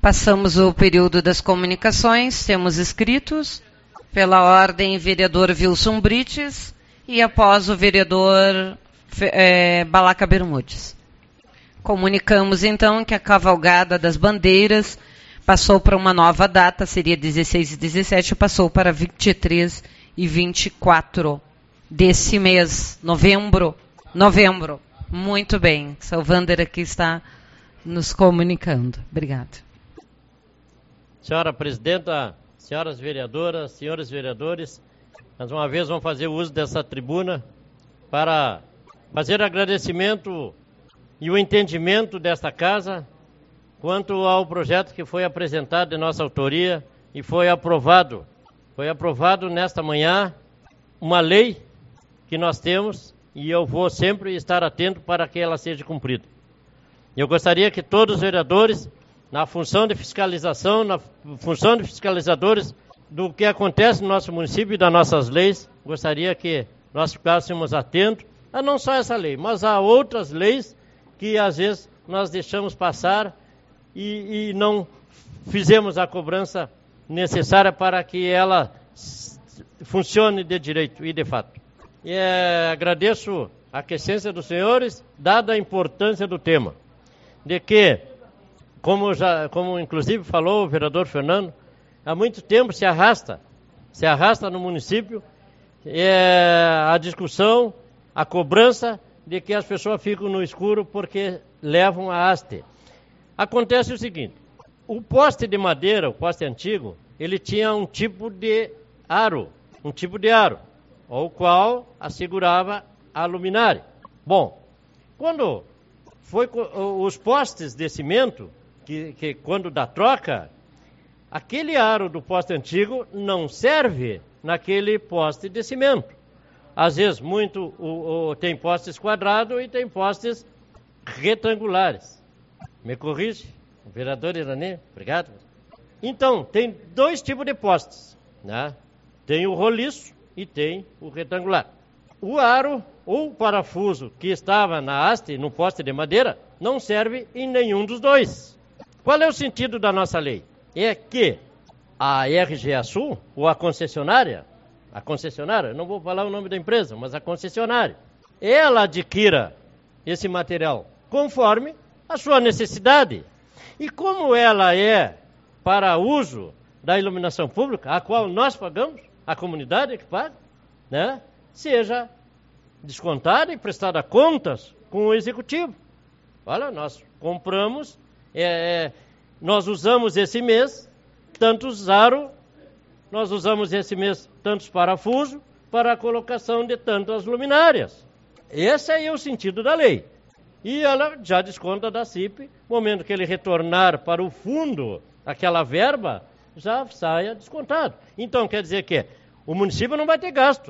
Passamos o período das comunicações, temos inscritos, pela ordem, vereador Wilson Brites, e após o vereador Balaca Bermudes. Comunicamos, então, que a cavalgada das bandeiras passou para uma nova data, seria 16 e 17, passou para 23 e 24 desse mês, novembro. Muito bem, Salvander aqui está nos comunicando. Obrigada. Senhora Presidenta, senhoras vereadoras, senhores vereadores, mais uma vez vamos fazer uso dessa tribuna para fazer agradecimento e o entendimento desta casa quanto ao projeto que foi apresentado de nossa autoria e foi aprovado. Foi aprovado nesta manhã uma lei que nós temos e eu vou sempre estar atento para que ela seja cumprida. Eu gostaria que todos os vereadores, na função de fiscalização, na função de fiscalizadores do que acontece no nosso município e das nossas leis, gostaria que nós ficássemos atentos a não só essa lei, mas a outras leis que às vezes nós deixamos passar e não fizemos a cobrança necessária para que ela funcione de direito e de fato. E agradeço a aquiescência dos senhores, dada a importância do tema, de que, como inclusive falou o vereador Fernando, há muito tempo se arrasta no município a discussão, a cobrança de que as pessoas ficam no escuro porque levam a haste. Acontece o seguinte, o poste de madeira, o poste antigo, ele tinha um tipo de aro, ao qual assegurava a luminária. Bom, quando foi os postes de cimento, que quando dá troca, aquele aro do poste antigo não serve naquele poste de cimento. Às vezes tem postes quadrados e tem postes retangulares. Me corrige, o vereador Iranê, obrigado. Então, tem dois tipos de postes, né? Tem o roliço e tem o retangular. O aro ou parafuso que estava na haste, no poste de madeira, não serve em nenhum dos dois. Qual é o sentido da nossa lei? É que a RGA Sul, ou a concessionária, não vou falar o nome da empresa, mas a concessionária, ela adquira esse material conforme a sua necessidade. E como ela é para uso da iluminação pública, a qual nós pagamos, a comunidade que paga, né, seja descontada e prestada contas com o executivo. Olha, nós compramos, nós usamos esse mês tantos aro, nós usamos esse mês tantos parafusos para a colocação de tantas luminárias. Esse aí é o sentido da lei. E ela já desconta da CIP, no momento que ele retornar para o fundo aquela verba, já saia descontado. Então, quer dizer que o município não vai ter gasto.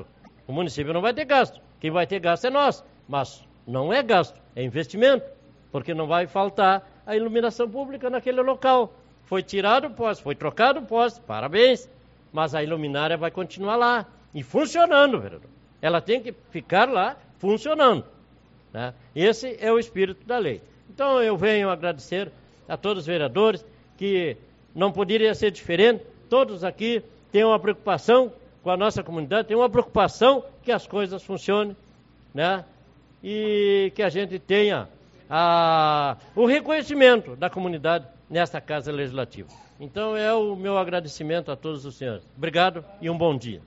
Quem vai ter gasto é nós. Mas não é gasto, é investimento. Porque não vai faltar a iluminação pública naquele local. Foi tirado o poste, foi trocado o poste, parabéns. Mas a iluminária vai continuar lá. E funcionando, vereador. Ela tem que ficar lá funcionando, né? Esse é o espírito da lei. Então eu venho agradecer a todos os vereadores, que não poderia ser diferente. Todos aqui têm uma preocupação com a nossa comunidade, têm uma preocupação que as coisas funcionem, né? E que a gente tenha o reconhecimento da comunidade nesta Casa Legislativa. Então é o meu agradecimento a todos os senhores. Obrigado e um bom dia.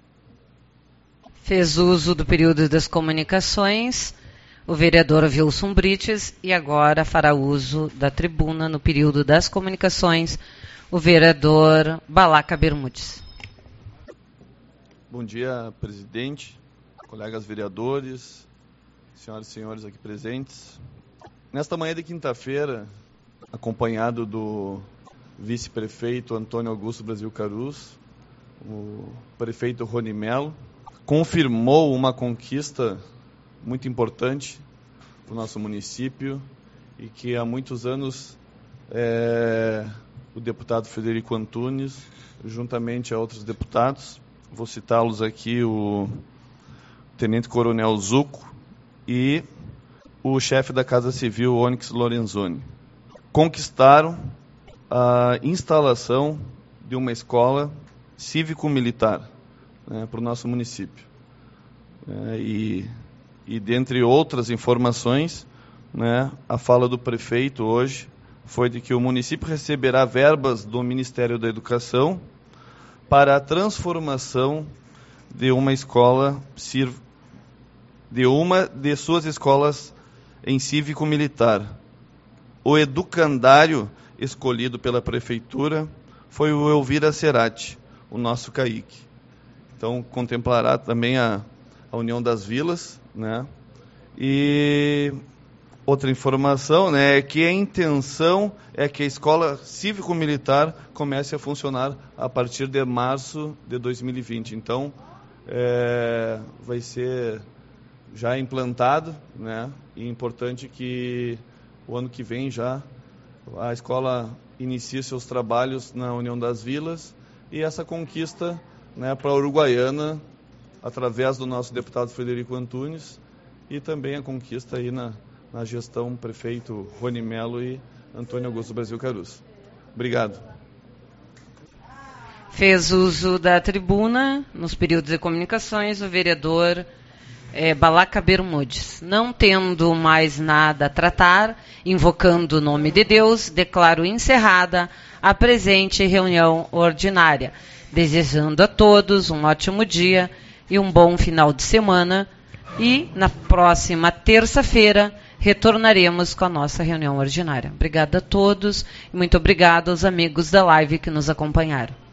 Fez uso do período das comunicações o vereador Wilson Brites e agora fará uso da tribuna no período das comunicações o vereador Balaca Bermudes. Bom dia, presidente, colegas vereadores, senhoras e senhores aqui presentes. Nesta manhã de quinta-feira, acompanhado do vice-prefeito Antônio Augusto Brasil Carus, o prefeito Rony Mello, confirmou uma conquista muito importante para o nosso município e que há muitos anos o deputado Frederico Antunes, juntamente a outros deputados, vou citá-los aqui, o Tenente Coronel Zucco e o chefe da Casa Civil, Onyx Lorenzoni, conquistaram a instalação de uma escola cívico-militar, né, para o nosso município. E dentre outras informações, né, a fala do prefeito hoje foi de que o município receberá verbas do Ministério da Educação para a transformação de uma escola, de uma de suas escolas em cívico-militar. O educandário escolhido pela prefeitura foi o Elvira Cerati, o nosso CAIC. Então, contemplará também a União das Vilas, né? E outra informação, né, é que a intenção é que a escola cívico-militar comece a funcionar a partir de março de 2020. Então, vai ser já implantado, né? E é importante que o ano que vem já a escola inicie seus trabalhos na União das Vilas e essa conquista, né, para a Uruguaiana, através do nosso deputado Frederico Antunes, e também a conquista aí na gestão prefeito Rony Melo e Antônio Augusto Brasil Caruso. Obrigado. Fez uso da tribuna, nos períodos de comunicações, o vereador Balaca Bermudes. Não tendo mais nada a tratar, invocando o nome de Deus, declaro encerrada a presente reunião ordinária, desejando a todos um ótimo dia e um bom final de semana, e na próxima terça-feira retornaremos com a nossa reunião ordinária. Obrigada a todos e muito obrigada aos amigos da live que nos acompanharam.